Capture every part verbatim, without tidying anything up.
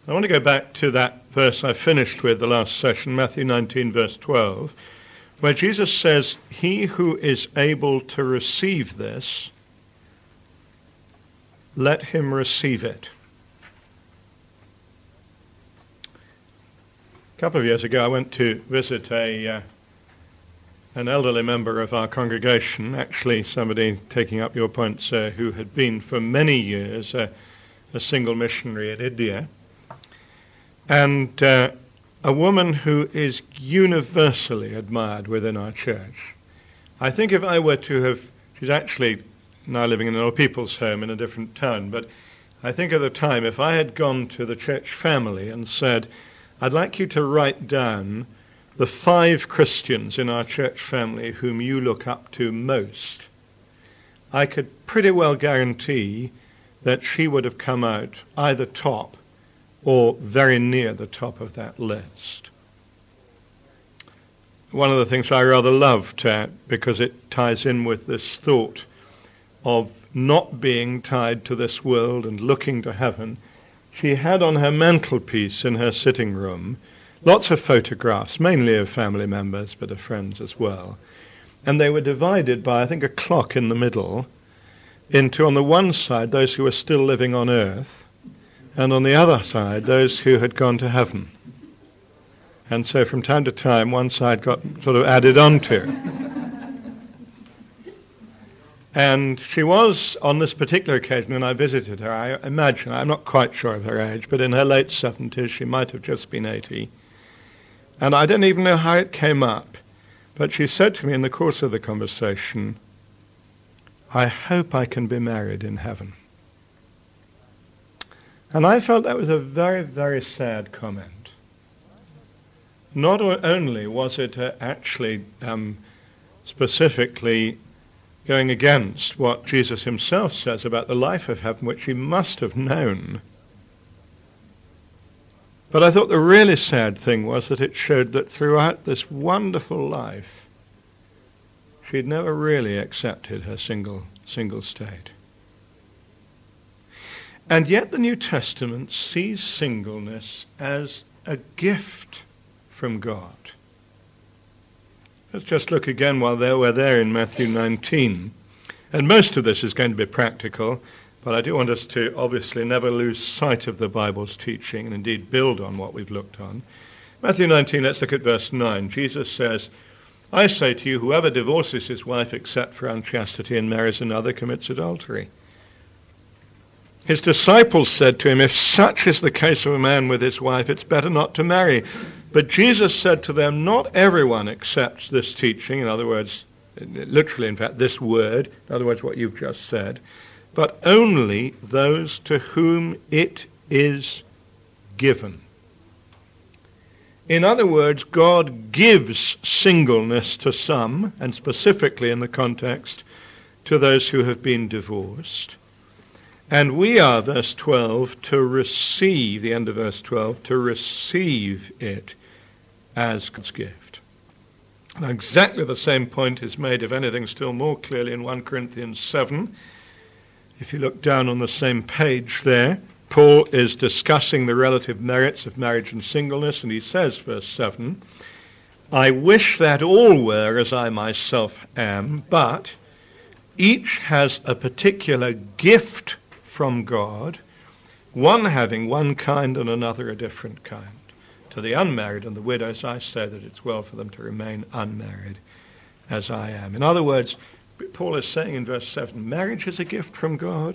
I want to go back to that verse I finished with the last session, Matthew nineteen, verse twelve, where Jesus says, "He who is able to receive this, let him receive it." A couple of years ago, I went to visit a uh, an elderly member of our congregation, actually somebody taking up your point, sir, who had been for many years uh, a single missionary at India, and uh, a woman who is universally admired within our church. I think if I were to have, she's actually now living in an old people's home in a different town, but I think at the time, if I had gone to the church family and said, "I'd like you to write down the five Christians in our church family whom you look up to most," I could pretty well guarantee that she would have come out either top or very near the top of that list. One of the things I rather loved, uh, because it ties in with this thought of not being tied to this world and looking to heaven, she had on her mantelpiece in her sitting room lots of photographs, mainly of family members, but of friends as well. And they were divided by, I think, a clock in the middle, into, on the one side, those who were still living on earth, and on the other side, those who had gone to heaven. And so from time to time, one side got sort of added onto. And she was, on this particular occasion, when I visited her, I imagine, I'm not quite sure of her age, but in her late seventies, she might have just been eighty. And I don't even know how it came up, but she said to me in the course of the conversation, "I hope I can be married in heaven." And I felt that was a very, very sad comment. Not only was it uh, actually um, specifically going against what Jesus himself says about the life of heaven, which he must have known, but I thought the really sad thing was that it showed that throughout this wonderful life, she'd never really accepted her single, single state. And yet the New Testament sees singleness as a gift from God. Let's just look again while there, we're there in Matthew nineteen. And most of this is going to be practical, but I do want us to obviously never lose sight of the Bible's teaching and indeed build on what we've looked on. Matthew nineteen, let's look at verse nine. Jesus says, "I say to you, whoever divorces his wife except for unchastity and marries another commits adultery." His disciples said to him, "If such is the case of a man with his wife, it's better not to marry." But Jesus said to them, "Not everyone accepts this teaching," in other words, literally, in fact, this word, in other words, what you've just said, "but only those to whom it is given." In other words, God gives singleness to some, and specifically in the context, to those who have been divorced. And we are, verse twelve, to receive, the end of verse twelve, to receive it as God's gift. Now, exactly the same point is made, if anything, still more clearly in First Corinthians seven. If you look down on the same page there, Paul is discussing the relative merits of marriage and singleness, and he says, verse seven, "I wish that all were as I myself am, but each has a particular gift from God, one having one kind and another a different kind. To the unmarried and the widows I say that it's well for them to remain unmarried as I am." In other words, Paul is saying in verse seven, marriage is a gift from God,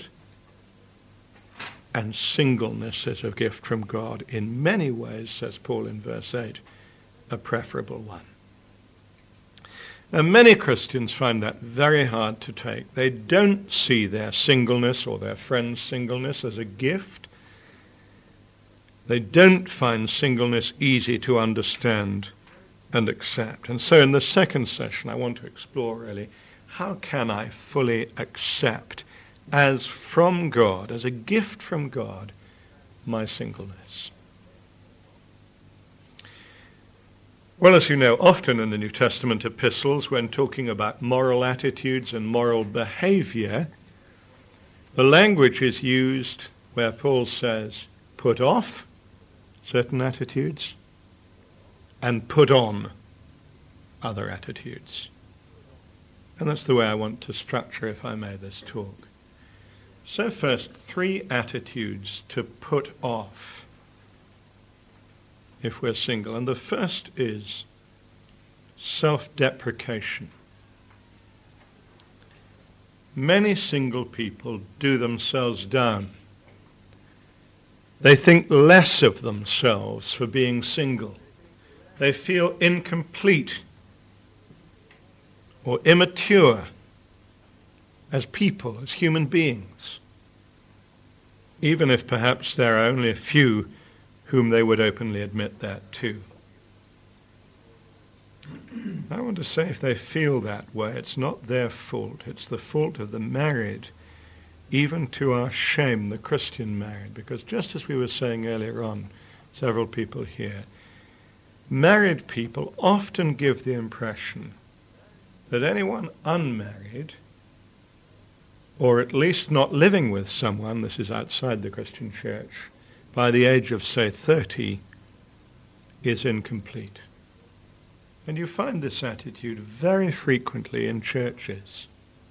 and singleness is a gift from God. In many ways, says Paul in verse eight, a preferable one. Now, many Christians find that very hard to take. They don't see their singleness or their friend's singleness as a gift. They don't find singleness easy to understand and accept. And so in the second session, I want to explore really, how can I fully accept as from God, as a gift from God, my singleness? Well, as you know, often in the New Testament epistles, when talking about moral attitudes and moral behavior, the language is used where Paul says, put off certain attitudes and put on other attitudes. And that's the way I want to structure, if I may, this talk. So first, three attitudes to put off if we're single. And the first is self-deprecation. Many single people do themselves down. They think less of themselves for being single. They feel incomplete or immature as people, as human beings, even if perhaps there are only a few whom they would openly admit that to. I want to say, if they feel that way, it's not their fault. It's the fault of the married, even to our shame, the Christian married. Because just as we were saying earlier on, several people here, married people often give the impression that anyone unmarried, or at least not living with someone, this is outside the Christian church, by the age of, say, thirty, is incomplete. And you find this attitude very frequently in churches.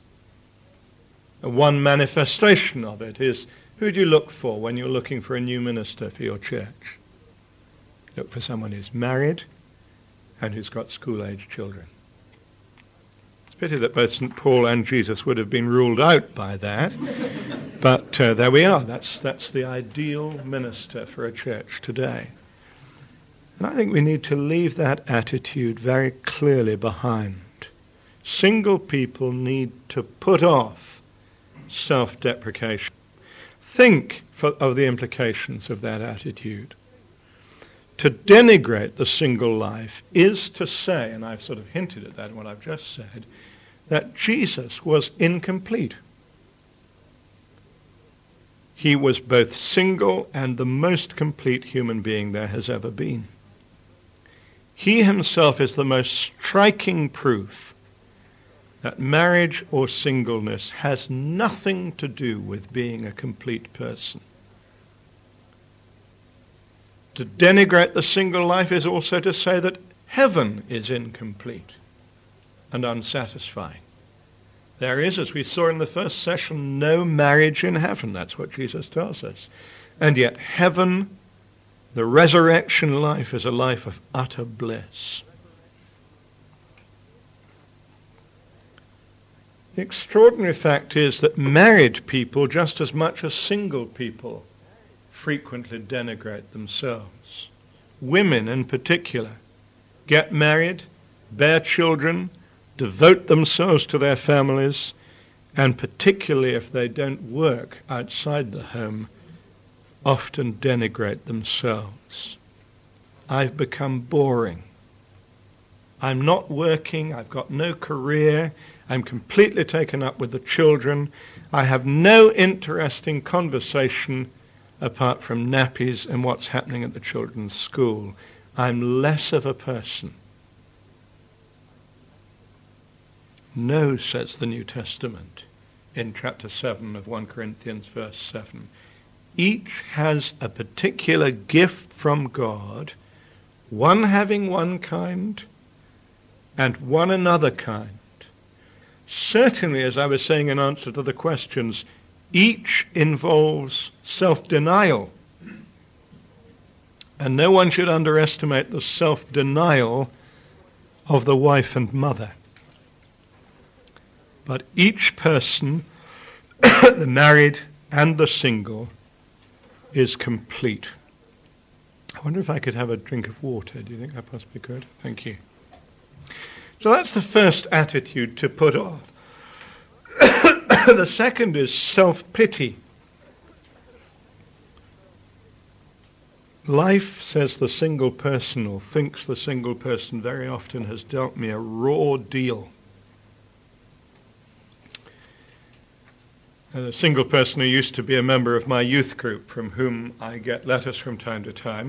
One manifestation of it is, who do you look for when you're looking for a new minister for your church? Look for someone who's married and who's got school-age children. It's a pity that both Saint Paul and Jesus would have been ruled out by that. But uh, there we are. That's, that's the ideal minister for a church today. And I think we need to leave that attitude very clearly behind. Single people need to put off self-deprecation. Think for, of the implications of that attitude. To denigrate the single life is to say, and I've sort of hinted at that in what I've just said, that Jesus was incomplete. He was both single and the most complete human being there has ever been. He himself is the most striking proof that marriage or singleness has nothing to do with being a complete person. To denigrate the single life is also to say that heaven is incomplete and unsatisfying. There is, as we saw in the first session, no marriage in heaven. That's what Jesus tells us. And yet heaven, the resurrection life, is a life of utter bliss. The extraordinary fact is that married people, just as much as single people, frequently denigrate themselves. Women in particular get married, bear children, devote themselves to their families, and particularly if they don't work outside the home, often denigrate themselves. I've become boring. I'm not working. I've got no career. I'm completely taken up with the children. I have no interesting conversation apart from nappies and what's happening at the children's school. I'm less of a person. No, says the New Testament in chapter seven of First Corinthians verse seven. Each has a particular gift from God, one having one kind and one another kind. Certainly, as I was saying in answer to the questions, each involves self-denial. And no one should underestimate the self-denial of the wife and mother. But each person, the married and the single, is complete. I wonder if I could have a drink of water. Do you think I possibly could? Thank you. So that's the first attitude to put off. The second is self-pity. Life, says the single person, or thinks the single person, very often has dealt me a raw deal. And a single person who used to be a member of my youth group, from whom I get letters from time to time.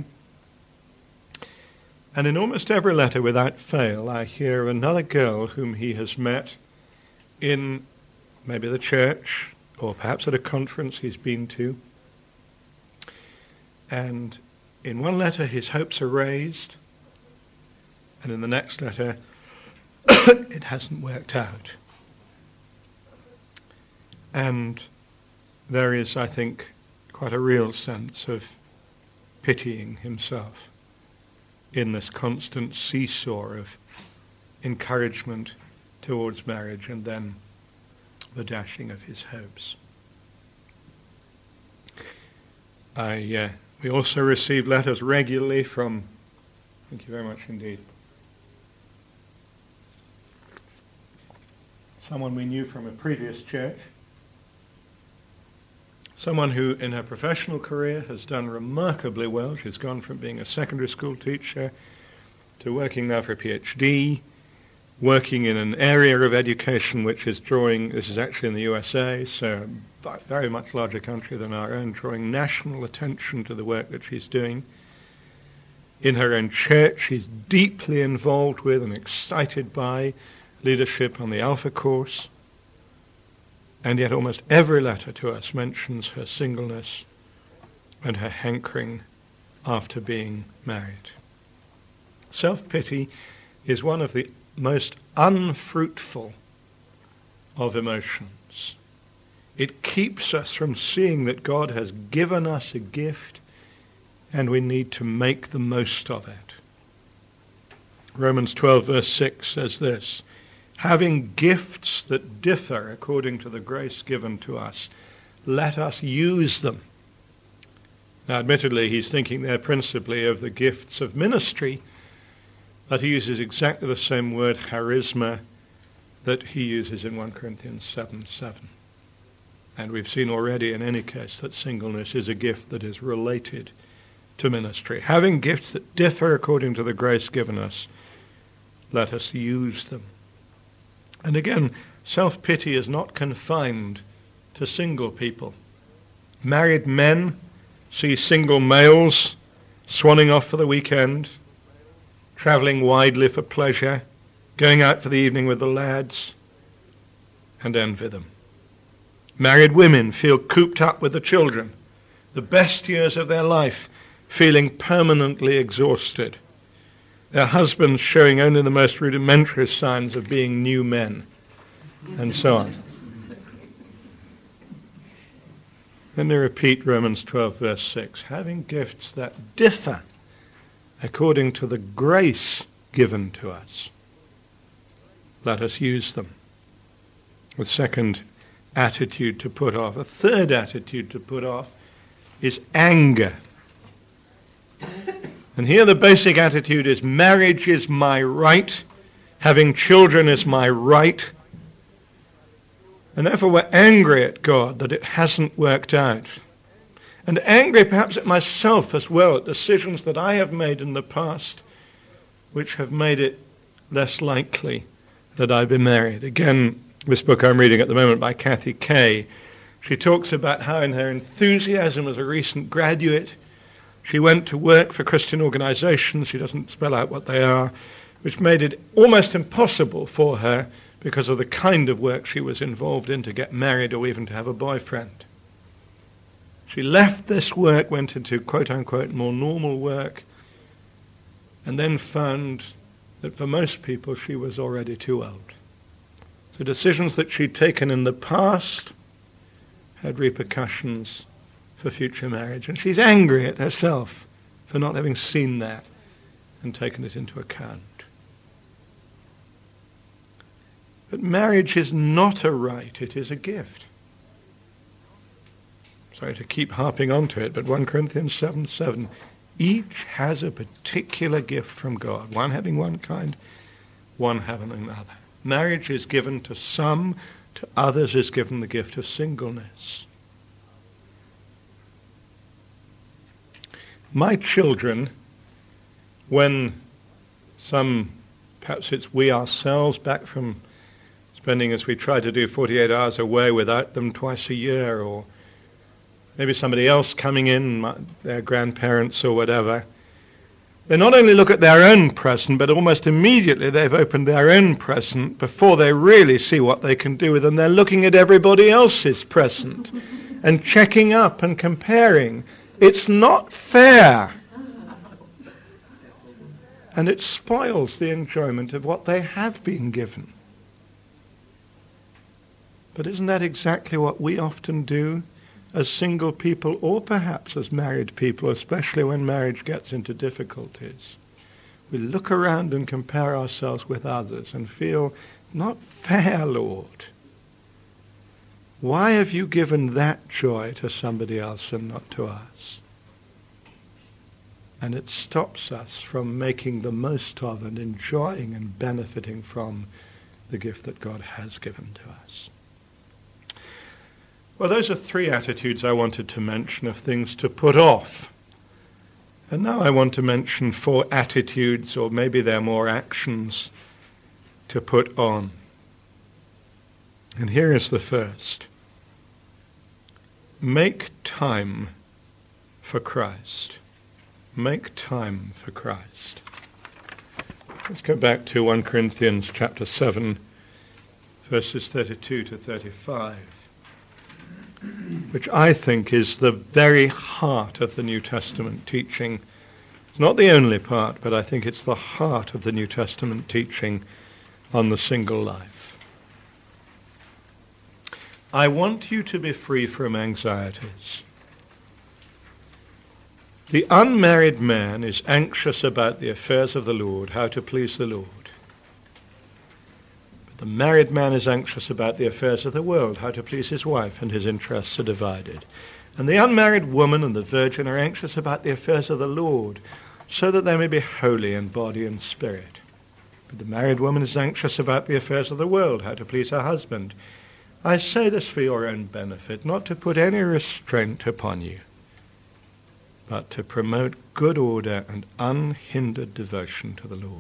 And in almost every letter, without fail, I hear of another girl whom he has met in maybe the church, or perhaps at a conference he's been to. And in one letter his hopes are raised, and in the next letter it hasn't worked out. And there is, I think, quite a real sense of pitying himself in this constant seesaw of encouragement towards marriage and then the dashing of his hopes. I, uh, we also receive letters regularly from, thank you very much indeed, someone we knew from a previous church, someone who in her professional career has done remarkably well. She's gone from being a secondary school teacher to working now for a PhD, working in an area of education which is drawing, this is actually in the U S A, so a very much larger country than our own, drawing national attention to the work that she's doing. In her own church, she's deeply involved with and excited by leadership on the Alpha course. And yet almost every letter to us mentions her singleness and her hankering after being married. Self-pity is one of the most unfruitful of emotions. It keeps us from seeing that God has given us a gift and we need to make the most of it. Romans twelve verse six says this, having gifts that differ according to the grace given to us, let us use them. Now, admittedly, he's thinking there principally of the gifts of ministry, but he uses exactly the same word, charisma, that he uses in First Corinthians seven seven. And we've seen already, in any case, that singleness is a gift that is related to ministry. Having gifts that differ according to the grace given us, let us use them. And again, self-pity is not confined to single people. Married men see single males swanning off for the weekend, travelling widely for pleasure, going out for the evening with the lads, and envy them. Married women feel cooped up with the children, the best years of their life, feeling permanently exhausted. Their husbands showing only the most rudimentary signs of being new men, and so on. Let me repeat Romans twelve verse six. Having gifts that differ according to the grace given to us, let us use them. The second attitude to put off, a third attitude to put off, is anger. And here the basic attitude is marriage is my right, having children is my right, and therefore we're angry at God that it hasn't worked out. And angry perhaps at myself as well, at decisions that I have made in the past which have made it less likely that I be married. Again, this book I'm reading at the moment by Kathy Kay, she talks about how in her enthusiasm as a recent graduate, she went to work for Christian organizations, she doesn't spell out what they are, which made it almost impossible for her, because of the kind of work she was involved in, to get married or even to have a boyfriend. She left this work, went into quote-unquote more normal work, and then found that for most people she was already too old. So decisions that she'd taken in the past had repercussions for future marriage. And she's angry at herself for not having seen that and taken it into account. But marriage is not a right, it is a gift. Sorry to keep harping onto it, but First Corinthians seven seven, each has a particular gift from God, one having one kind, one having another. Marriage is given to some, to others is given the gift of singleness. My children, when some, perhaps it's we ourselves, back from spending, as we try to do, forty-eight hours away without them twice a year, or maybe somebody else coming in, my, their grandparents or whatever, they not only look at their own present, but almost immediately they've opened their own present before they really see what they can do with them. They're looking at everybody else's present and checking up and comparing. It's not fair And it spoils the enjoyment of what they have been given. But isn't that exactly what we often do as single people, or perhaps as married people, especially when marriage gets into difficulties? We look around and compare ourselves with others and feel, it's not fair, Lord. Why have you given that joy to somebody else and not to us? And it stops us from making the most of and enjoying and benefiting from the gift that God has given to us. Well, those are three attitudes I wanted to mention of things to put off. And now I want to mention four attitudes, or maybe they're more actions, to put on. And here is the first. Make time for Christ. Make time for Christ. Let's go back to First Corinthians chapter seven, verses thirty-two to thirty-five, which I think is the very heart of the New Testament teaching. It's not the only part, but I think it's the heart of the New Testament teaching on the single life. I want you to be free from anxieties. The unmarried man is anxious about the affairs of the Lord, how to please the Lord. But the married man is anxious about the affairs of the world, how to please his wife, and his interests are divided. And the unmarried woman and the virgin are anxious about the affairs of the Lord, so that they may be holy in body and spirit. But the married woman is anxious about the affairs of the world, how to please her husband. I say this for your own benefit, not to put any restraint upon you, but to promote good order and unhindered devotion to the Lord.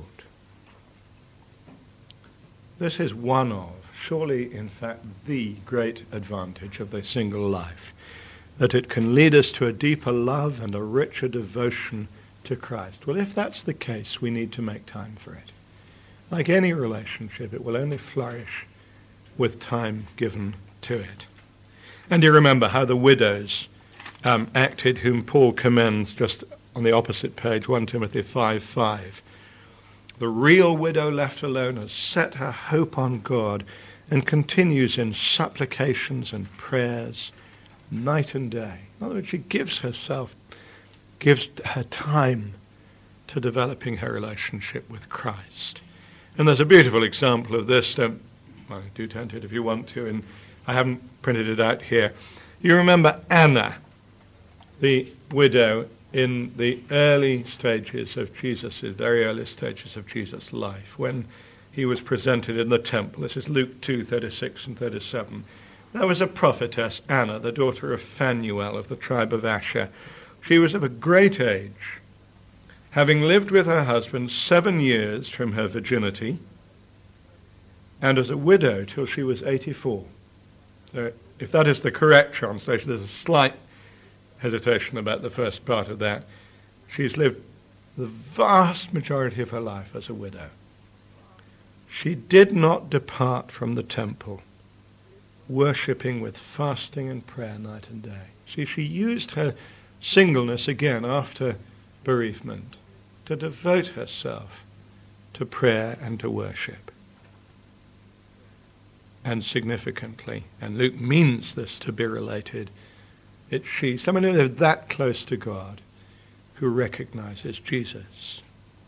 This is one of, surely in fact the great advantage of the single life, that it can lead us to a deeper love and a richer devotion to Christ. Well, if that's the case, we need to make time for it. Like any relationship, it will only flourish with time given to it. And you remember how the widows Um, acted, whom Paul commends just on the opposite page, First Timothy five five. The real widow left alone has set her hope on God and continues in supplications and prayers night and day. In other words, she gives herself, gives her time to developing her relationship with Christ. And there's a beautiful example of this. Um, well, do turn to it if you want to, and I haven't printed it out here. You remember Anna, the widow in the early stages of Jesus', very early stages of Jesus' life, when he was presented in the temple. This is Luke two, thirty-six and thirty-seven. There was a prophetess, Anna, the daughter of Phanuel of the tribe of Asher. She was of a great age, having lived with her husband seven years from her virginity, and as a widow till she was eighty-four. So if that is the correct translation, there's a slight hesitation about the first part of that. She's lived the vast majority of her life as a widow. She did not depart from the temple, worshipping with fasting and prayer night and day. See, she used her singleness again after bereavement to devote herself to prayer and to worship. And significantly, and Luke means this to be related, it's she, someone who lived that close to God, who recognizes Jesus.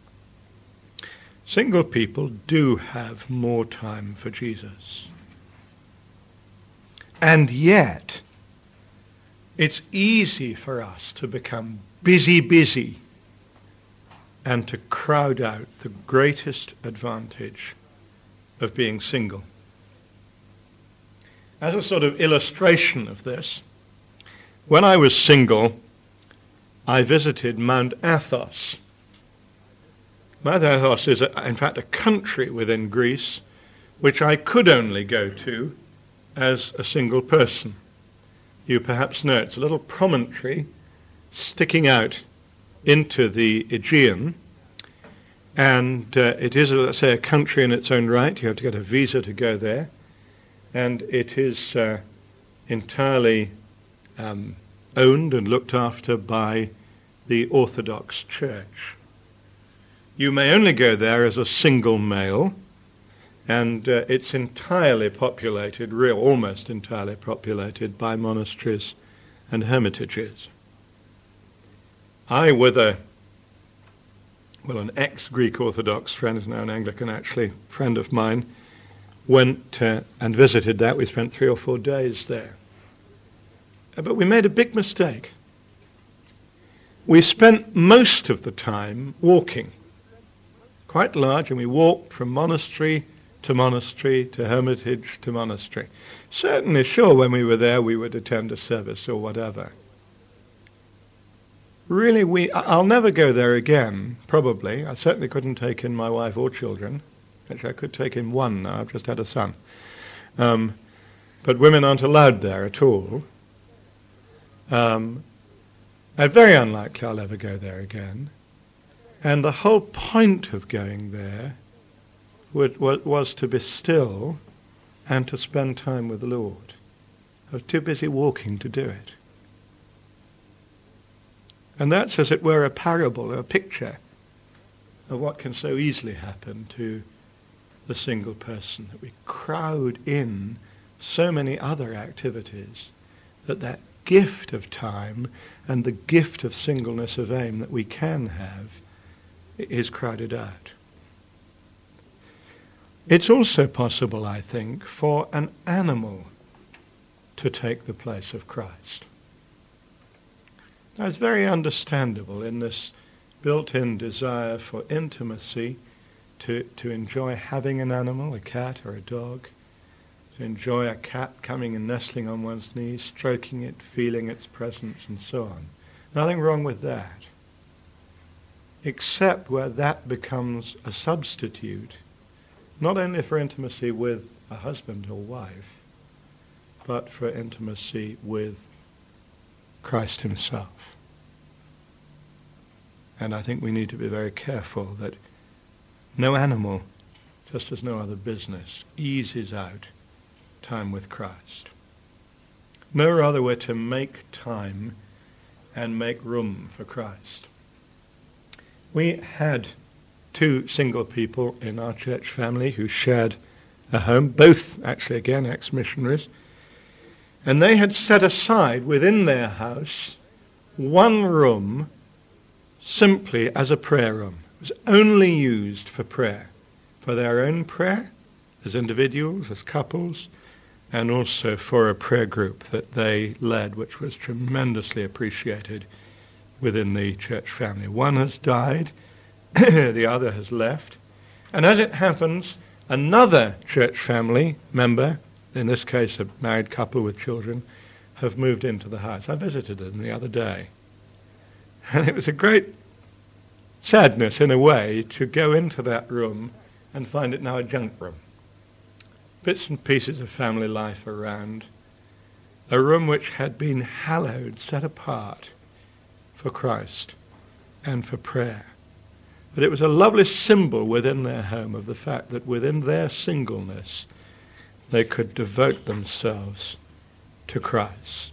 Single people do have more time for Jesus. And yet, it's easy for us to become busy, busy, and to crowd out the greatest advantage of being single. As a sort of illustration of this, when I was single, I visited Mount Athos. Mount Athos is, a, in fact, a country within Greece which I could only go to as a single person. You perhaps know it's a little promontory sticking out into the Aegean, and uh, it is, let's say, a country in its own right. You have to get a visa to go there, and it is uh, entirely Um, owned and looked after by the Orthodox Church. You may only go there as a single male, and uh, it's entirely populated, real, almost entirely populated by monasteries and hermitages. I, with a, well, an ex-Greek Orthodox friend, is now an Anglican actually, friend of mine, went uh, and visited that. We spent three or four days there. Uh, but we made a big mistake. We spent most of the time walking, quite large, and we walked from monastery to monastery to hermitage to monastery. Certainly, sure, when we were there we would attend a service or whatever. Really, we, I'll never go there again, probably. I certainly couldn't take in my wife or children. Actually, I could take in one now. I've just had a son. Um, but women aren't allowed there at all. Um, and very unlikely I'll ever go there again. And the whole point of going there would, was, was to be still and to spend time with the Lord. I was too busy walking to do it. And that's, as it were, a parable, a picture of what can so easily happen to the single person, that we crowd in so many other activities that that gift of time and the gift of singleness of aim that we can have is crowded out. It's also possible, I think, for an animal to take the place of Christ. Now, it's very understandable in this built-in desire for intimacy to, to enjoy having an animal, a cat or a dog, to enjoy a cat coming and nestling on one's knees, stroking it, feeling its presence, and so on. Nothing wrong with that, except where that becomes a substitute, not only for intimacy with a husband or wife, but for intimacy with Christ himself. And I think we need to be very careful that no animal, just as no other business, eases out time with Christ. No, rather we're to make time and make room for Christ. We had two single people in our church family who shared a home, both actually again ex-missionaries, and they had set aside within their house one room simply as a prayer room. It was only used for prayer, for their own prayer as individuals, as couples, and also for a prayer group that they led, which was tremendously appreciated within the church family. One has died, the other has left, and as it happens, another church family member, in this case a married couple with children, have moved into the house. I visited them the other day. And it was a great sadness, in a way, to go into that room and find it now a junk room. Bits and pieces of family life around. A room which had been hallowed, set apart for Christ and for prayer. But it was a lovely symbol within their home of the fact that within their singleness they could devote themselves to Christ.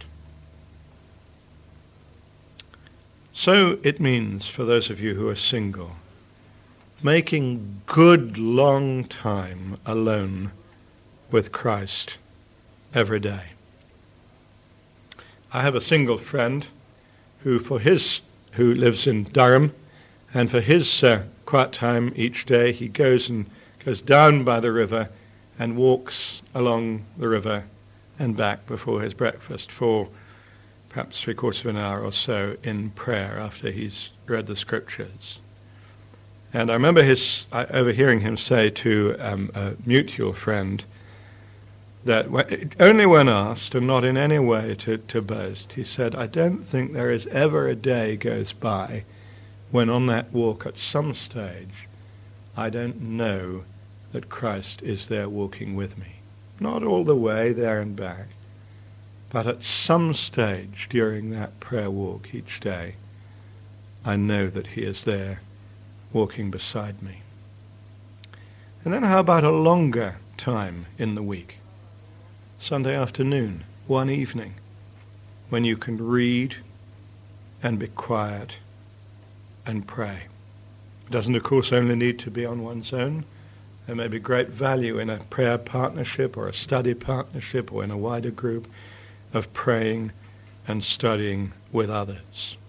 So it means, for those of you who are single, making good long time alone with Christ every day. I have a single friend who, for his, who lives in Durham, and for his uh, quiet time each day, he goes and goes down by the river and walks along the river and back before his breakfast for perhaps three quarters of an hour or so in prayer after he's read the scriptures. And I remember his I, overhearing him say to um, a mutual friend that when, only when asked, and not in any way to, to boast, he said, I don't think there is ever a day goes by when on that walk at some stage I don't know that Christ is there walking with me. Not all the way there and back, but at some stage during that prayer walk each day, I know that he is there walking beside me. And then how about a longer time in the week? Sunday afternoon, one evening, when you can read and be quiet and pray. It doesn't, of course, only need to be on one's own. There may be great value in a prayer partnership or a study partnership or in a wider group of praying and studying with others.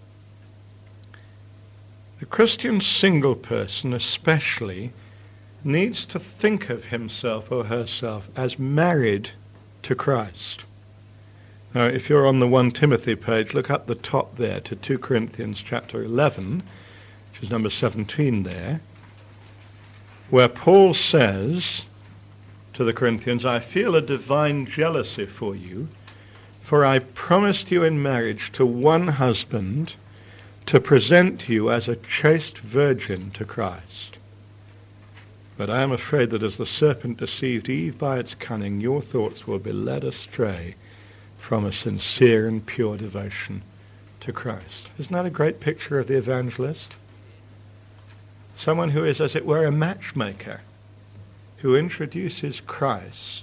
The Christian single person especially needs to think of himself or herself as married to Christ. Now, if you're on the First Timothy page, look up the top there to Second Corinthians chapter eleven, which is number seventeen there, where Paul says to the Corinthians, I feel a divine jealousy for you, for I promised you in marriage to one husband to present you as a chaste virgin to Christ. But I am afraid that as the serpent deceived Eve by its cunning, your thoughts will be led astray from a sincere and pure devotion to Christ. Isn't that a great picture of the evangelist? Someone who is, as it were, a matchmaker, who introduces Christ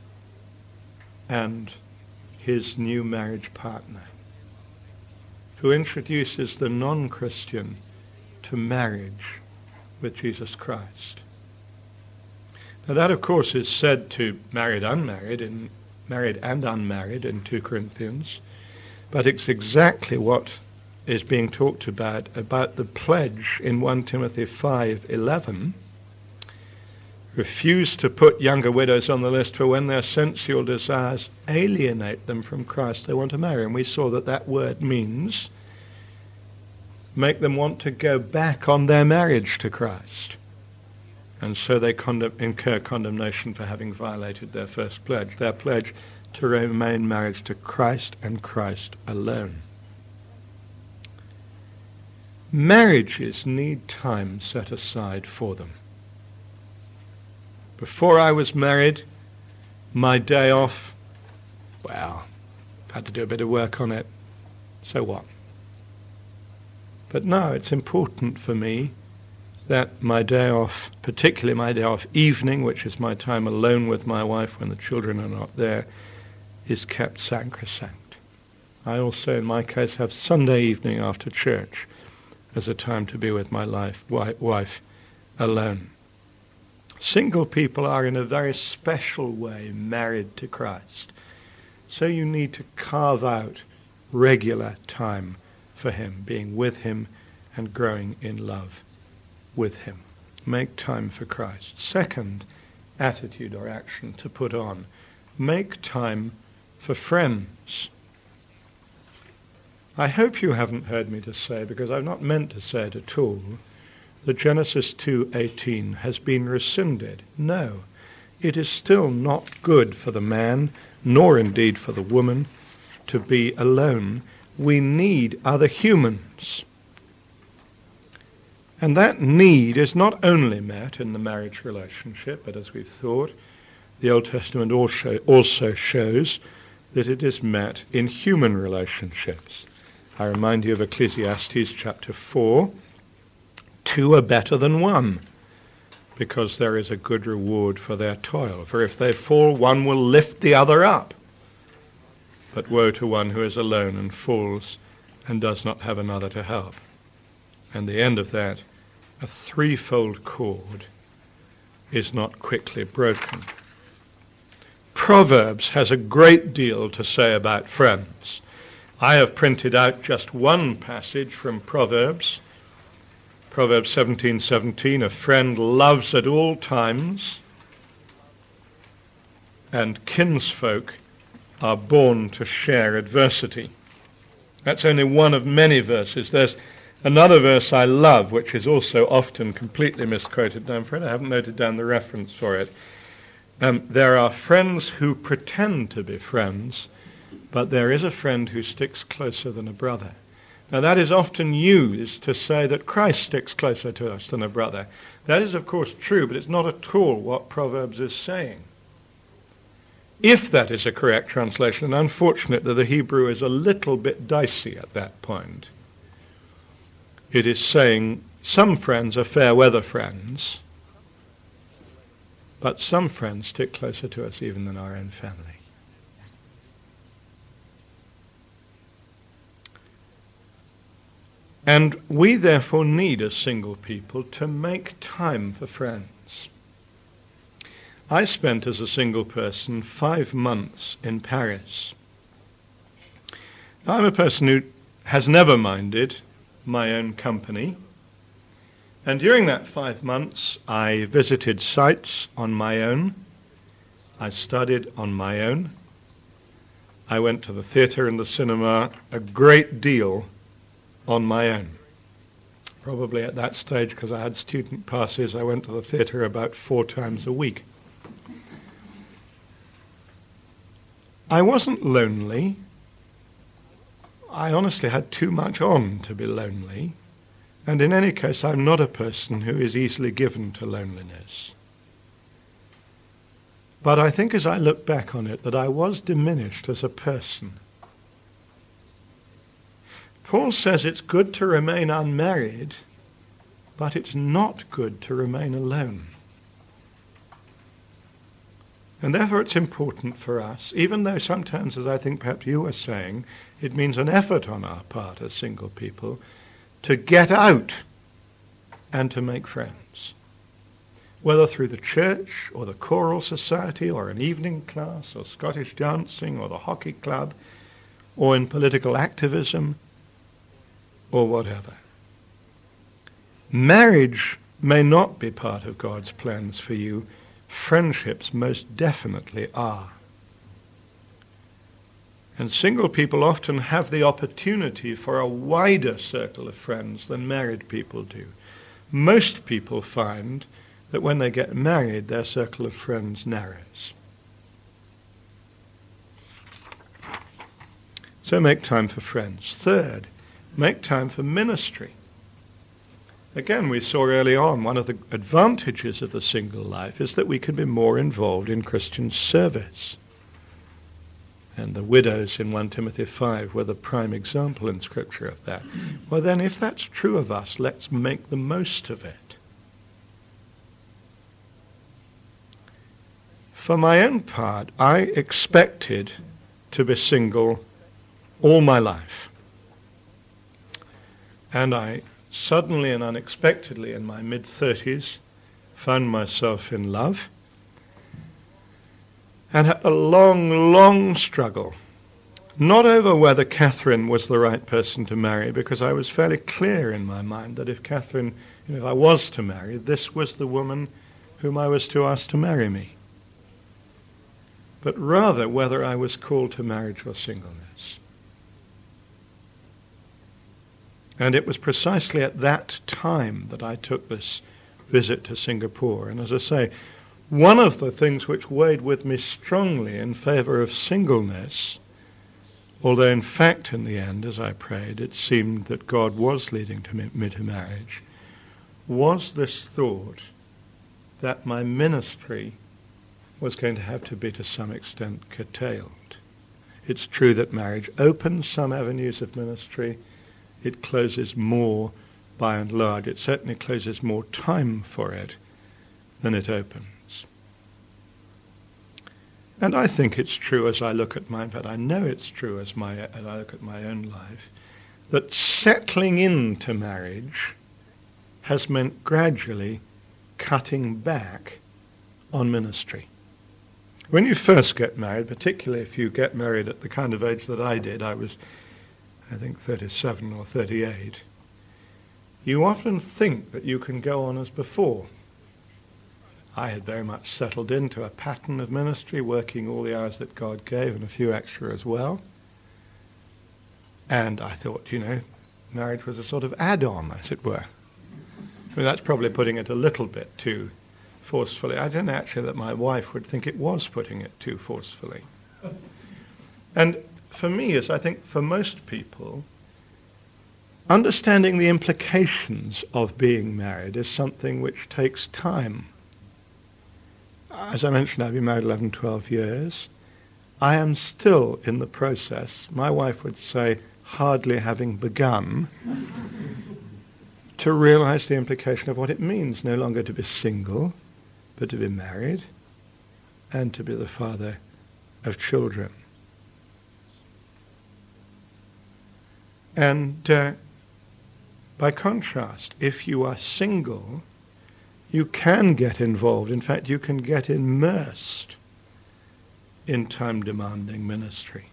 and his new marriage partner, who introduces the non-Christian to marriage with Jesus Christ. Now that, of course, is said to married, unmarried, in married and unmarried in Second Corinthians, but it's exactly what is being talked about, about the pledge in First Timothy five eleven. Refuse to put younger widows on the list, for when their sensual desires alienate them from Christ, they want to marry. And we saw that that word means make them want to go back on their marriage to Christ. And so they condemn, incur condemnation for having violated their first pledge, their pledge to remain married to Christ and Christ alone. Marriages need time set aside for them. Before I was married, my day off, well, had to do a bit of work on it, so what? But no, it's important for me that my day off, particularly my day off evening, which is my time alone with my wife when the children are not there, is kept sacrosanct. I also, in my case, have Sunday evening after church as a time to be with my life, wife alone. Single people are in a very special way married to Christ. So you need to carve out regular time for him, being with him and growing in love with him. Make time for Christ. Second attitude or action to put on. Make time for friends. I hope you haven't heard me to say, because I've not meant to say it at all, that Genesis two eighteen has been rescinded. No, it is still not good for the man, nor indeed for the woman, to be alone. We need other humans. And that need is not only met in the marriage relationship, but as we've thought, the Old Testament also, also shows that it is met in human relationships. I remind you of Ecclesiastes chapter four. Two are better than one, because there is a good reward for their toil. For if they fall, one will lift the other up. But woe to one who is alone and falls and does not have another to help. And the end of that, a threefold cord is not quickly broken. Proverbs has a great deal to say about friends. I have printed out just one passage from Proverbs. Proverbs seventeen seventeen, a friend loves at all times, and kinsfolk are born to share adversity. That's only one of many verses. There's another verse I love, which is also often completely misquoted. Now, I'm afraid I haven't noted down the reference for it. Um, there are friends who pretend to be friends, but there is a friend who sticks closer than a brother. Now, that is often used to say that Christ sticks closer to us than a brother. That is, of course, true, but it's not at all what Proverbs is saying. If that is a correct translation, and unfortunate that the Hebrew is a little bit dicey at that point, it is saying some friends are fair weather friends, but some friends stick closer to us even than our own family. And we therefore need, as single people, to make time for friends. I spent as a single person five months in Paris. Now, I'm a person who has never minded my own company. And during that five months, I visited sites on my own. I studied on my own. I went to the theatre and the cinema a great deal on my own. Probably at that stage, because I had student passes, I went to the theatre about four times a week. I wasn't lonely. I honestly had too much on to be lonely. And in any case, I'm not a person who is easily given to loneliness. But I think as I look back on it that I was diminished as a person. Paul says it's good to remain unmarried, but it's not good to remain alone. And therefore it's important for us, even though sometimes, as I think perhaps you were saying, it means an effort on our part as single people, to get out and to make friends. Whether through the church or the choral society or an evening class or Scottish dancing or the hockey club or in political activism or whatever. Marriage may not be part of God's plans for you. Friendships most definitely are. And single people often have the opportunity for a wider circle of friends than married people do. Most people find that when they get married, their circle of friends narrows. So make time for friends. Third, make time for ministry. Again, we saw early on, one of the advantages of the single life is that we can be more involved in Christian service. And the widows in First Timothy five were the prime example in Scripture of that. Well then, if that's true of us, let's make the most of it. For my own part, I expected to be single all my life. And I suddenly and unexpectedly in my mid-thirties found myself in love. And had a long, long struggle, not over whether Catherine was the right person to marry, because I was fairly clear in my mind that if Catherine, you know, if I was to marry, this was the woman whom I was to ask to marry me. But rather whether I was called to marriage or singleness. And it was precisely at that time that I took this visit to Singapore. And as I say, one of the things which weighed with me strongly in favor of singleness, although in fact in the end, as I prayed, it seemed that God was leading to me, me to marriage, was this thought that my ministry was going to have to be to some extent curtailed. It's true that marriage opens some avenues of ministry. It closes more by and large. It certainly closes more time for it than it opens. And I think it's true as I look at my, in fact I know it's true as, my, as I look at my own life, that settling into marriage has meant gradually cutting back on ministry. When you first get married, particularly if you get married at the kind of age that I did, I was, I think, thirty-seven or thirty-eight, you often think that you can go on as before. I had very much settled into a pattern of ministry, working all the hours that God gave and a few extra as well. And I thought, you know, marriage was a sort of add-on, as it were. I mean, that's probably putting it a little bit too forcefully. I don't know actually that my wife would think it was putting it too forcefully. And for me, as I think for most people, understanding the implications of being married is something which takes time. As I mentioned, I've been married eleven, twelve years. I am still in the process, my wife would say, hardly having begun, to realize the implication of what it means no longer to be single, but to be married, and to be the father of children. And uh, By contrast, if you are single, you can get involved. In fact, you can get immersed in time-demanding ministry.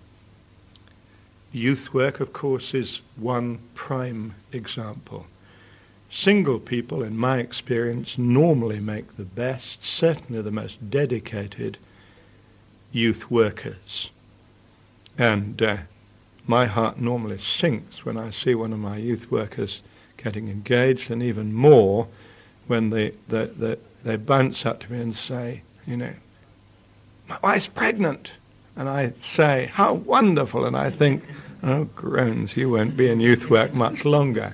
Youth work, of course, is one prime example. Single people, in my experience, normally make the best, certainly the most dedicated youth workers. And uh, my heart normally sinks when I see one of my youth workers getting engaged, and even more when they, they, they, they bounce up to me and say, you know, my wife's pregnant. And I say, how wonderful. And I think, oh, groans, you won't be in youth work much longer.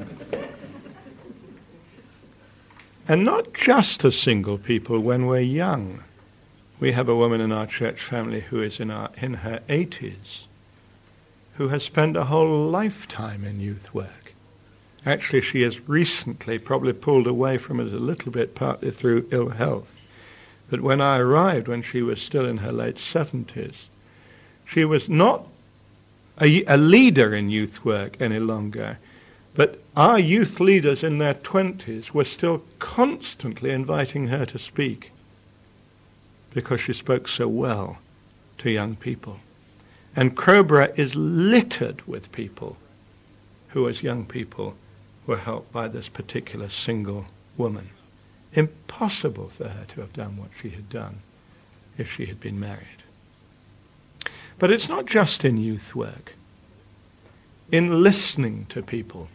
And not just as single people when we're young. We have a woman in our church family who is in, our, in her eighties, who has spent a whole lifetime in youth work. Actually, she has recently probably pulled away from it a little bit, partly through ill health. But when I arrived, when she was still in her late seventies, she was not a, a leader in youth work any longer, but our youth leaders in their twenties were still constantly inviting her to speak because she spoke so well to young people. And Crowborough is littered with people who, as young people, were helped by this particular single woman. Impossible for her to have done what she had done if she had been married. But it's not just in youth work. In listening to people,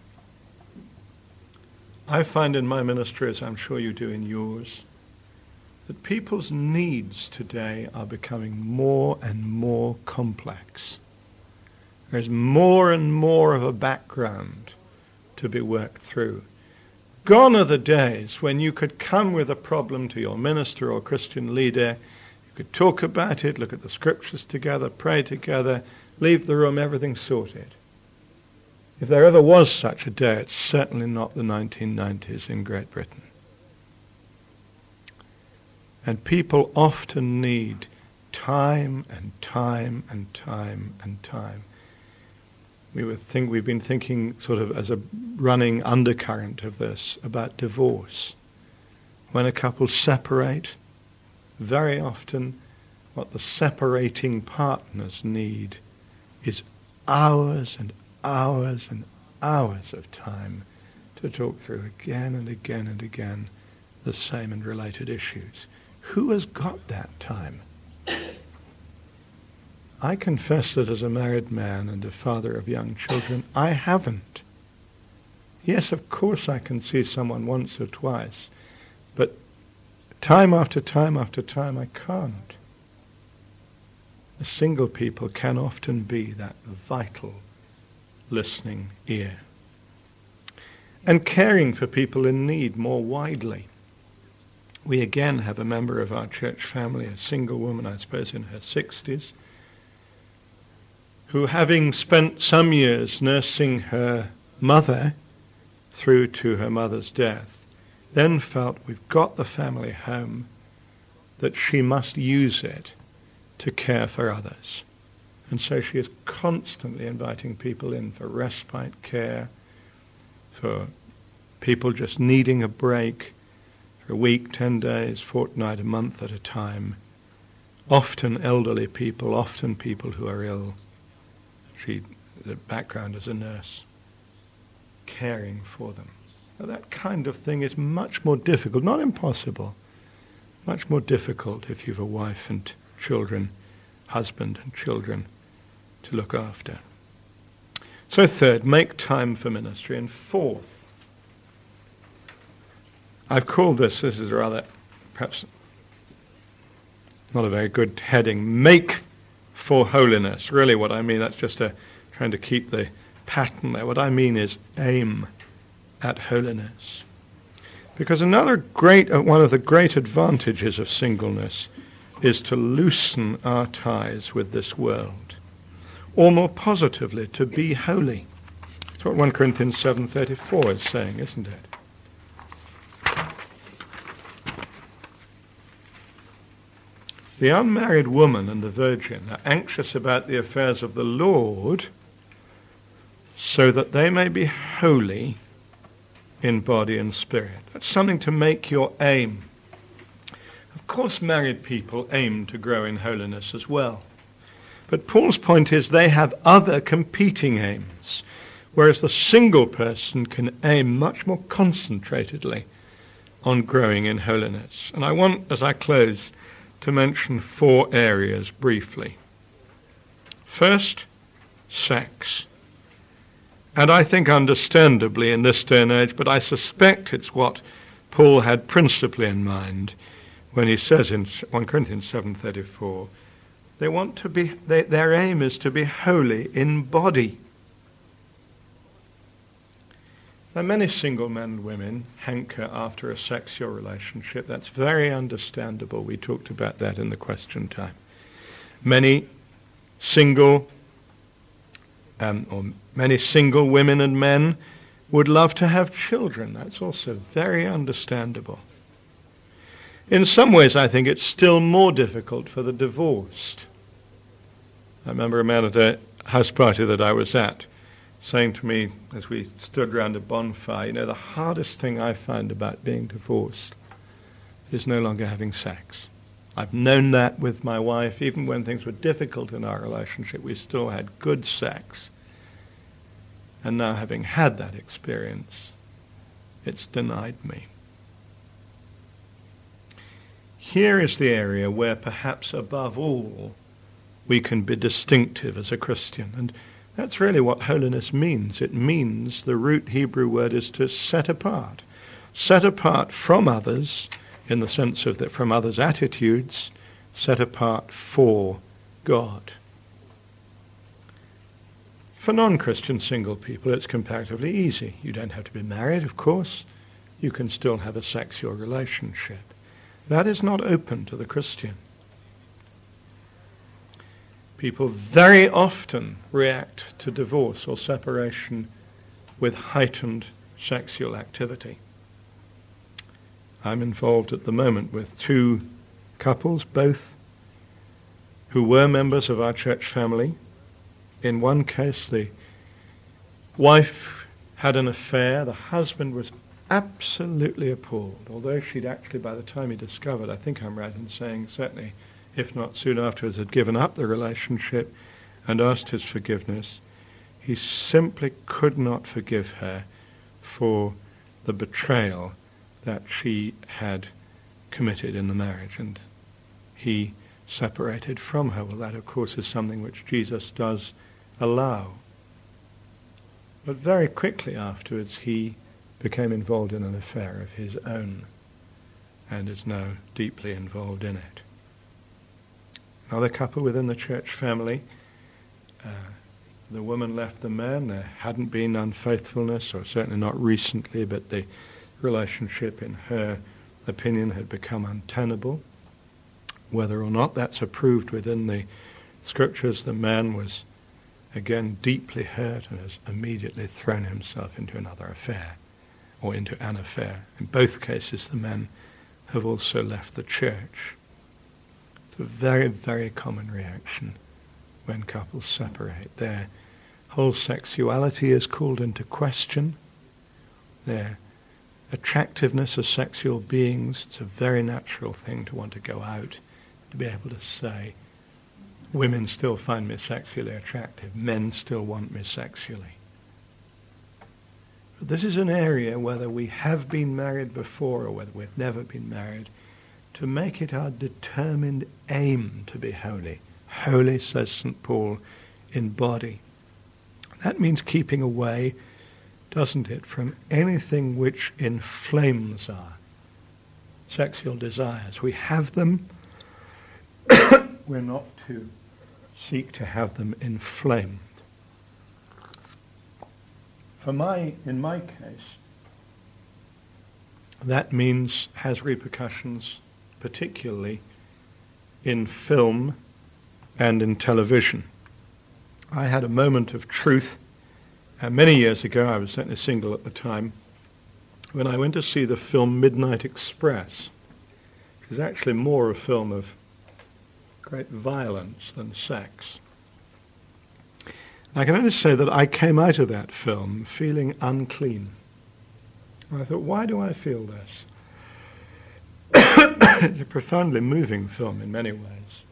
I find in my ministry, as I'm sure you do in yours, that people's needs today are becoming more and more complex. There's more and more of a background to be worked through. Gone are the days when you could come with a problem to your minister or Christian leader, you could talk about it, look at the scriptures together, pray together, leave the room, everything sorted. If there ever was such a day, it's certainly not the nineteen nineties in Great Britain. And people often need time and time and time and time. We would think we've been thinking sort of as a running undercurrent of this about divorce. When a couple separate, very often what the separating partners need is hours and hours and hours of time to talk through again and again and again the same and related issues. Who has got that time? I confess that as a married man and a father of young children, I haven't. Yes, of course I can see someone once or twice, but time after time after time I can't. The single people can often be that vital listening ear. And caring for people in need more widely. We again have a member of our church family, a single woman, I suppose in her sixties, who, having spent some years nursing her mother through to her mother's death, then felt, we've got the family home, that she must use it to care for others. And so she is constantly inviting people in for respite care, for people just needing a break, for a week, ten days, fortnight, a month at a time. Often elderly people, often people who are ill. She, the background as a nurse, caring for them. Now that kind of thing is much more difficult, not impossible, much more difficult if you've a wife and children, husband and children to look after. So third, make time for ministry. And fourth, I've called this, this is rather, perhaps not a very good heading, make for holiness. Really what I mean, that's just a, trying to keep the pattern there. What I mean is aim at holiness. Because another great, uh, one of the great advantages of singleness is to loosen our ties with this world. Or more positively, to be holy. That's what First Corinthians seven thirty-four is saying, isn't it? The unmarried woman and the virgin are anxious about the affairs of the Lord, so that they may be holy in body and spirit. That's something to make your aim. Of course, married people aim to grow in holiness as well. But Paul's point is they have other competing aims, whereas the single person can aim much more concentratedly on growing in holiness. And I want, as I close, to mention four areas briefly. First, sex. And I think understandably in this day and age, but I suspect it's what Paul had principally in mind when he says in First Corinthians seven thirty-four, they want to be, they, their aim is to be holy in body. Now, many single men and women hanker after a sexual relationship. That's very understandable. We talked about that in the question time. Many single um, or many single women and men would love to have children. That's also very understandable. In some ways, I think it's still more difficult for the divorced. I remember a man at a house party that I was at saying to me as we stood round a bonfire, you know, the hardest thing I find about being divorced is no longer having sex. I've known that with my wife. Even when things were difficult in our relationship, we still had good sex. And now, having had that experience, it's denied me. Here is the area where perhaps above all we can be distinctive as a Christian. And that's really what holiness means. It means the root Hebrew word is to set apart. Set apart from others, in the sense of that from others' attitudes, set apart for God. For non-Christian single people, it's comparatively easy. You don't have to be married, of course. You can still have a sexual relationship. That is not open to the Christian. People very often react to divorce or separation with heightened sexual activity. I'm involved at the moment with two couples, both who were members of our church family. In one case, the wife had an affair. The husband was absolutely appalled, although she'd actually, by the time he discovered, I think I'm right in saying, certainly, if not soon afterwards, had given up the relationship and asked his forgiveness. He simply could not forgive her for the betrayal that she had committed in the marriage, and he separated from her. Well, that, of course, is something which Jesus does allow. But very quickly afterwards, he became involved in an affair of his own and is now deeply involved in it. Another couple within the church family, uh, the woman left the man. There hadn't been unfaithfulness, or certainly not recently, but the relationship, in her opinion, had become untenable. Whether or not that's approved within the scriptures, the man was again deeply hurt and has immediately thrown himself into another affair, or into an affair. In both cases, the men have also left the church. It's a very, very common reaction when couples separate. Their whole sexuality is called into question. Their attractiveness as sexual beings, it's a very natural thing to want to go out, to be able to say, women still find me sexually attractive, men still want me sexually. But this is an area, whether we have been married before or whether we've never been married, to make it our determined aim to be holy. Holy, says Saint Paul, in body. That means keeping away, doesn't it, from anything which inflames our sexual desires. We have them. We're not to seek to have them inflamed. For my, in my case, that means has repercussions particularly in film and in television. I had a moment of truth uh, many years ago. I was certainly single at the time, when I went to see the film Midnight Express, which is actually more a film of great violence than sex. I can only say that I came out of that film feeling unclean. And I thought, why do I feel this? It's a profoundly moving film in many ways.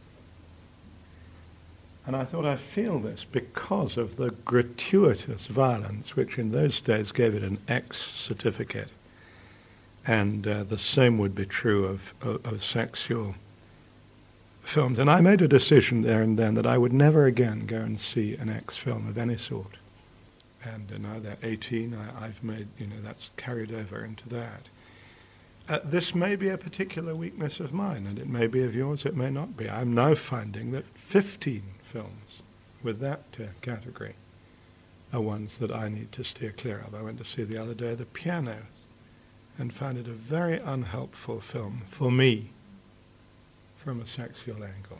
And I thought, I feel this because of the gratuitous violence, which in those days gave it an X certificate. And uh, the same would be true of, of, of sexual films. And I made a decision there and then that I would never again go and see an X film of any sort. And uh, now they're eighteen, I, I've made, you know, that's carried over into that. Uh, this may be a particular weakness of mine, and it may be of yours, it may not be. I'm now finding that fifteen films with that uh, category are ones that I need to steer clear of. I went to see the other day The Piano and found it a very unhelpful film for me from a sexual angle.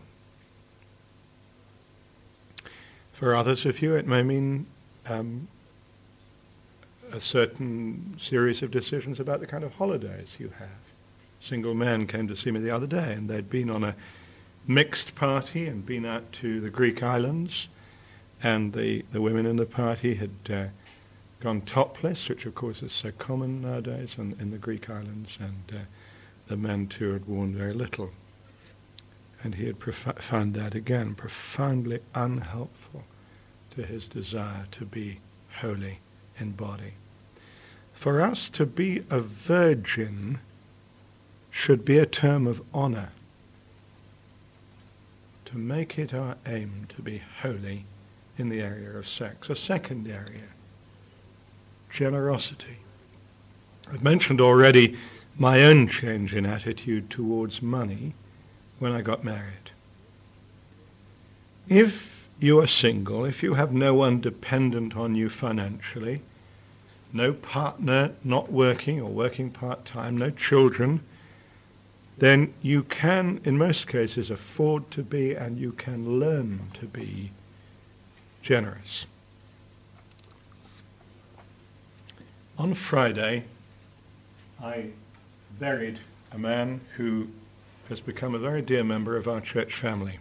For others of you, it may mean um, a certain series of decisions about the kind of holidays you have. A single man came to see me the other day, and they'd been on a mixed party and been out to the Greek islands, and the, the women in the party had uh, gone topless, which of course is so common nowadays in, in the Greek islands, and uh, the men too had worn very little. And he had prof- found that again profoundly unhelpful to his desire to be holy in body. For us to be a virgin should be a term of honor. To make it our aim to be holy in the area of sex. A second area, generosity. I've mentioned already my own change in attitude towards money when I got married. If you are single, if you have no one dependent on you financially, no partner not working or working part-time, no children, then you can, in most cases, afford to be, and you can learn to be, generous. On Friday, I buried a man who has become a very dear member of our church family.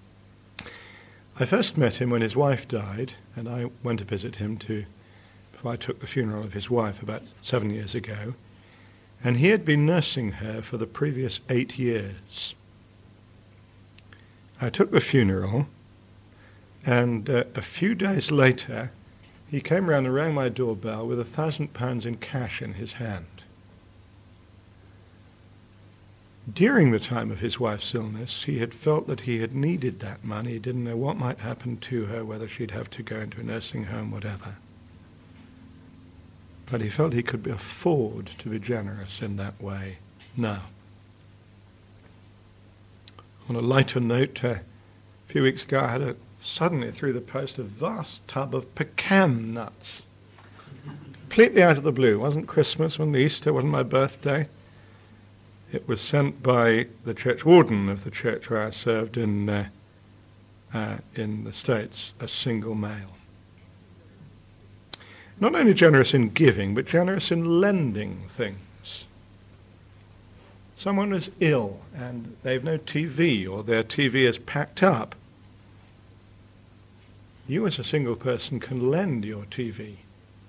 I first met him when his wife died, and I went to visit him to, before I took the funeral of his wife about seven years ago. And he had been nursing her for the previous eight years. I took the funeral, and uh, a few days later, he came round and rang my doorbell with a thousand pounds in cash in his hand. During the time of his wife's illness, he had felt that he had needed that money. He didn't know what might happen to her, whether she'd have to go into a nursing home, whatever. But he felt he could afford to be generous in that way now. On a lighter note, uh, a few weeks ago I had a, suddenly through the post a vast tub of pecan nuts. Completely out of the blue. It wasn't Christmas, wasn't Easter, wasn't my birthday. It was sent by the church warden of the church where I served in, uh, uh, in the States, a single male. Not only generous in giving, but generous in lending things. Someone is ill and they've no T V, or their T V is packed up. You as a single person can lend your T V.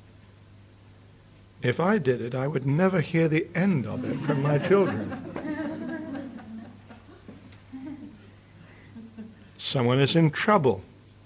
If I did it, I would never hear the end of it from my children. Someone is in trouble.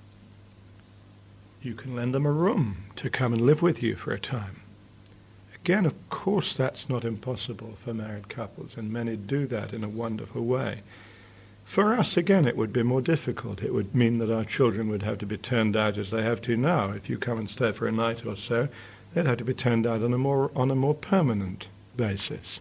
You can lend them a room to come and live with you for a time. Again, of course, that's not impossible for married couples, and many do that in a wonderful way. For us, again, it would be more difficult. It would mean that our children would have to be turned out as they have to now. If you come and stay for a night or so, they'd have to be turned out on a more, on a more permanent basis.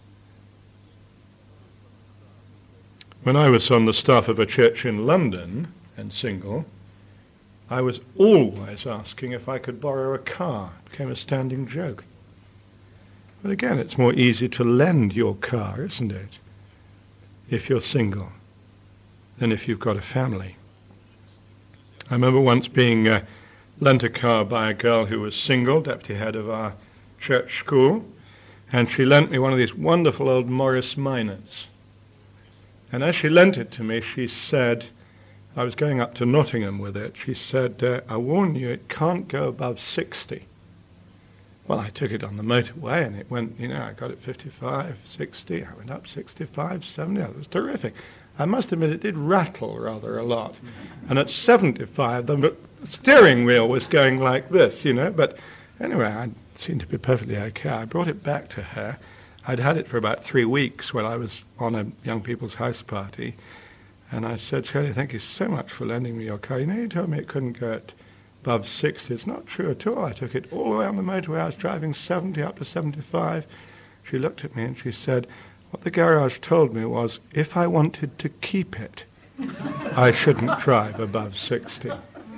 When I was on the staff of a church in London and single, I was always asking if I could borrow a car. It became a standing joke. But again, it's more easy to lend your car, isn't it, if you're single, than if you've got a family. I remember once being uh, lent a car by a girl who was single, deputy head of our church school, and she lent me one of these wonderful old Morris Minors. And as she lent it to me, she said, I was going up to Nottingham with it. She said, uh, I warn you, it can't go above sixty. Well, I took it on the motorway and it went, you know, I got it fifty-five, sixty, I went up sixty-five, seventy. It was terrific. I must admit it did rattle rather a lot. And at seventy-five, the steering wheel was going like this, you know. But anyway, I seemed to be perfectly okay. I brought it back to her. I'd had it for about three weeks when I was on a young people's house party. And I said, Shirley, thank you so much for lending me your car. You know, you told me it couldn't go at above sixty. It's not true at all. I took it all the way on the motorway. I was driving seventy up to seventy-five. She looked at me and she said, what the garage told me was, if I wanted to keep it, I shouldn't drive above sixty.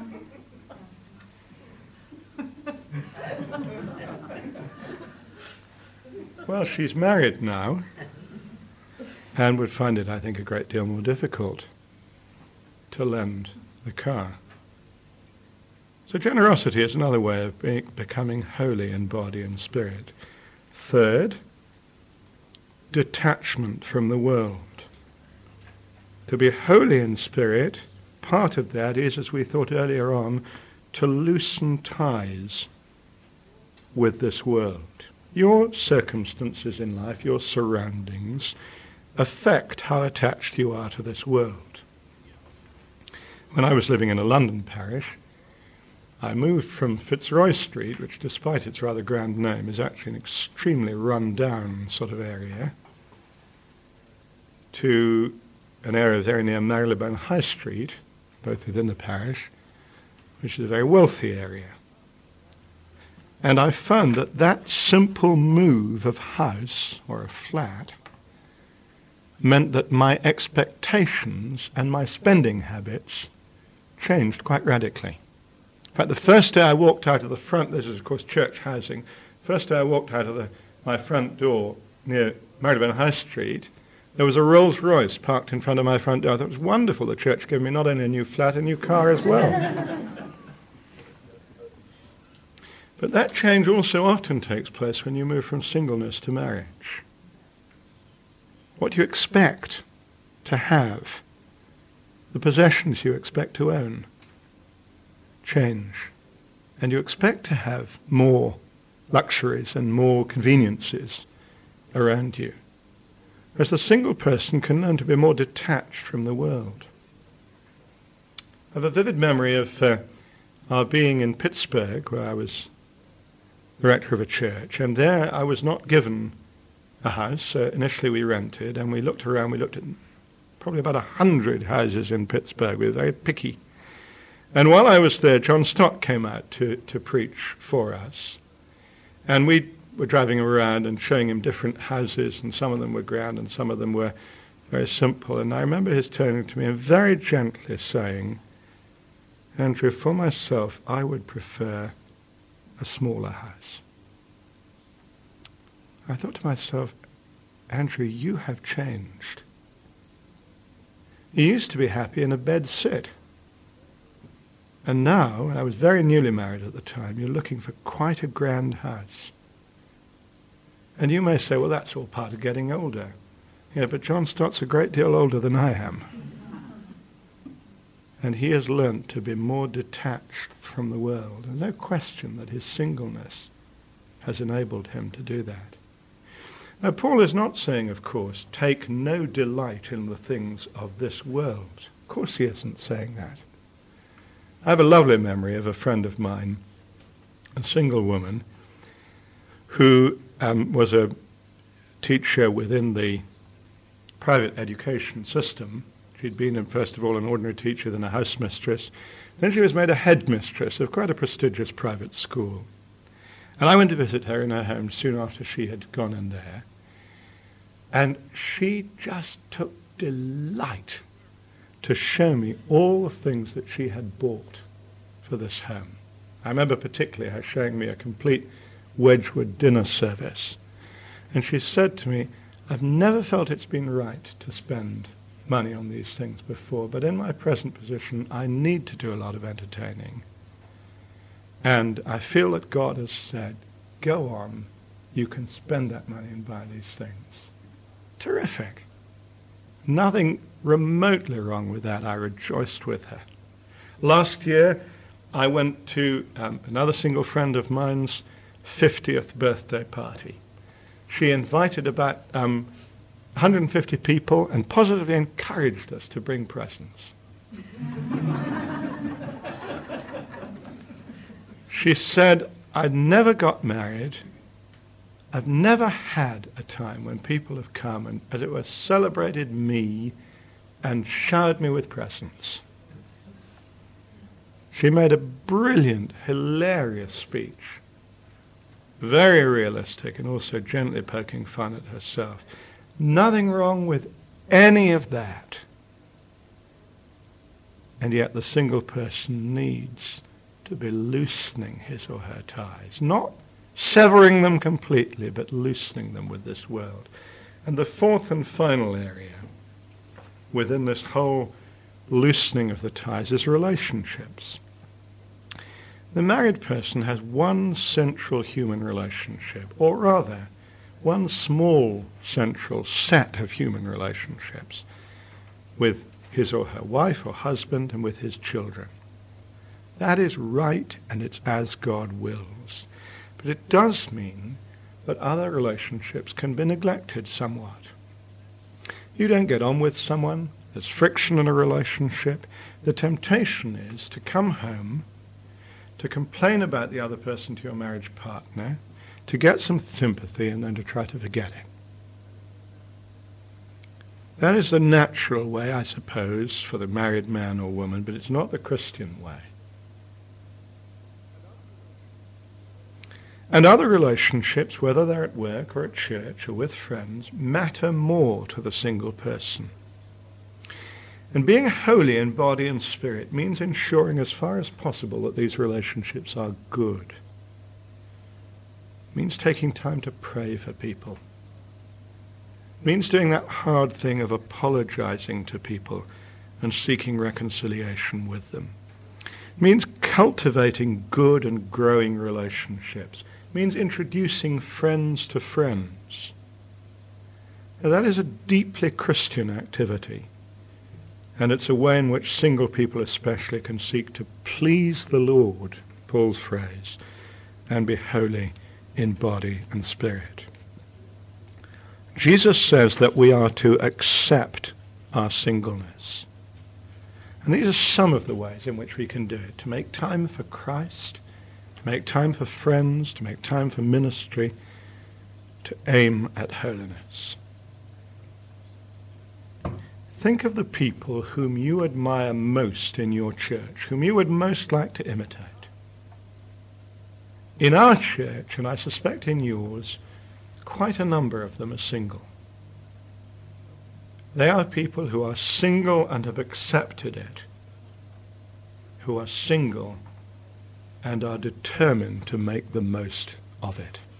Well, she's married now, and would find it, I think, a great deal more difficult to lend the car. So generosity is another way of being, becoming holy in body and spirit. Third, detachment from the world. To be holy in spirit, part of that is, as we thought earlier on, to loosen ties with this world. Your circumstances in life, your surroundings, affect how attached you are to this world. When I was living in a London parish, I moved from Fitzroy Street, which despite its rather grand name is actually an extremely run-down sort of area, to an area very near Marylebone High Street, both within the parish, which is a very wealthy area. And I found that that simple move of house or a flat meant that my expectations and my spending habits changed quite radically. In fact, the first day I walked out of the front, this is of course church housing, first day I walked out of the, my front door near Marylebone High Street, there was a Rolls Royce parked in front of my front door. I thought it was wonderful. The church gave me not only a new flat, a new car as well. But that change also often takes place when you move from singleness to marriage. What you expect to have, the possessions you expect to own, change. And you expect to have more luxuries and more conveniences around you. Whereas the single person can learn to be more detached from the world. I have a vivid memory of uh, our being in Pittsburgh, where I was the rector of a church, and there I was not given a house. Uh, initially we rented, and we looked around, we looked at probably about a hundred houses in Pittsburgh. We were very picky. And while I was there, John Stott came out to, to preach for us. And we were driving around and showing him different houses, and some of them were grand and some of them were very simple. And I remember his turning to me and very gently saying, Andrew, for myself, I would prefer a smaller house. I thought to myself, Andrew, you have changed. You used to be happy in a bed sit. And now, and I was very newly married at the time, you're looking for quite a grand house. And you may say, well, that's all part of getting older. Yeah, but John Stott's a great deal older than I am. And he has learnt to be more detached from the world. And no question that his singleness has enabled him to do that. Now, Paul is not saying, of course, take no delight in the things of this world. Of course he isn't saying that. I have a lovely memory of a friend of mine, a single woman, who um, was a teacher within the private education system. She'd been, first of all, an ordinary teacher, then a house mistress. Then she was made a headmistress of quite a prestigious private school. And I went to visit her in her home soon after she had gone in there. And she just took delight to show me all the things that she had bought for this home. I remember particularly her showing me a complete Wedgwood dinner service. And she said to me, I've never felt it's been right to spend money on these things before, but in my present position, I need to do a lot of entertaining. And I feel that God has said, go on, you can spend that money and buy these things. Terrific. Nothing remotely wrong with that. I rejoiced with her. Last year, I went to um, another single friend of mine's fiftieth birthday party. She invited about um, one hundred fifty people and positively encouraged us to bring presents. She said, I never got married. I've never had a time when people have come and, as it were, celebrated me and showered me with presents. She made a brilliant, hilarious speech, very realistic and also gently poking fun at herself. Nothing wrong with any of that. And yet the single person needs to be loosening his or her ties, not severing them completely, but loosening them with this world. And the fourth and final area within this whole loosening of the ties is relationships. The married person has one central human relationship, or rather, one small central set of human relationships with his or her wife or husband and with his children. That is right, and it's as God wills. But it does mean that other relationships can be neglected somewhat. You don't get on with someone, there's friction in a relationship. The temptation is to come home, to complain about the other person to your marriage partner, to get some sympathy, and then to try to forget it. That is the natural way, I suppose, for the married man or woman, but it's not the Christian way. And other relationships, whether they're at work or at church or with friends, matter more to the single person. And being holy in body and spirit means ensuring as far as possible that these relationships are good. It means taking time to pray for people. It means doing that hard thing of apologizing to people and seeking reconciliation with them. It means cultivating good and growing relationships. It means introducing friends to friends. Now, that is a deeply Christian activity. And it's a way in which single people especially can seek to please the Lord, Paul's phrase, and be holy in body and spirit. Jesus says that we are to accept our singleness. And these are some of the ways in which we can do it. To make time for Christ, to make time for friends, to make time for ministry, to aim at holiness. Think of the people whom you admire most in your church, whom you would most like to imitate. In our church, and I suspect in yours, quite a number of them are single. They are people who are single and have accepted it, who are single and are determined to make the most of it.